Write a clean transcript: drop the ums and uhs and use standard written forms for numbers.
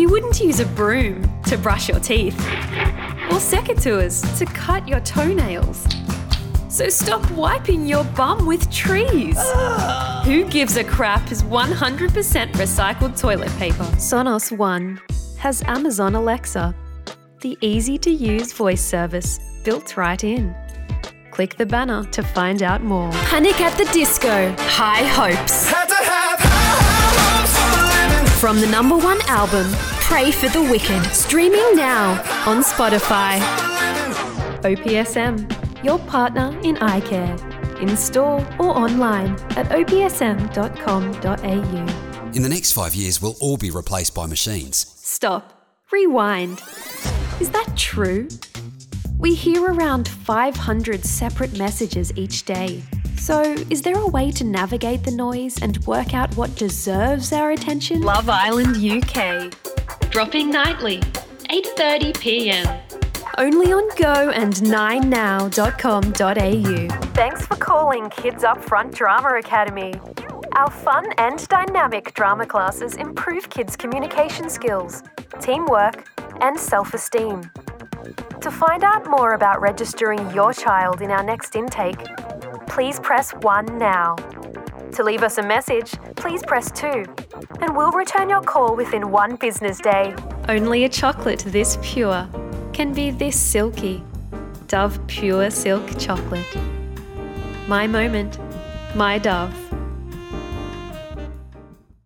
You wouldn't use a broom to brush your teeth or secateurs to cut your toenails. So stop wiping your bum with trees. Who Gives a Crap is 100% recycled toilet paper. Sonos One has Amazon Alexa, the easy-to-use voice service built right in. Click the banner to find out more. Panic at the Disco, High Hopes. From the #1 album, Pray for the Wicked, streaming now on Spotify. OPSM, your partner in eye care. In store or online at opsm.com.au. In the next 5 years, we'll all be replaced by machines. Stop. Rewind. Is that true? We hear around 500 separate messages each day. So, is there a way to navigate the noise and work out what deserves our attention? Love Island UK. Dropping nightly, 8:30 p.m. Only on Go and 9now.com.au. Thanks for calling Kids Up Front Drama Academy. Our fun and dynamic drama classes improve kids' communication skills, teamwork, and self-esteem. To find out more about registering your child in our next intake, please press 1 now. To leave us a message, please press 2, and we'll return your call within 1 business day. Only a chocolate this pure can be this silky. Dove Pure Silk Chocolate. My moment, my Dove.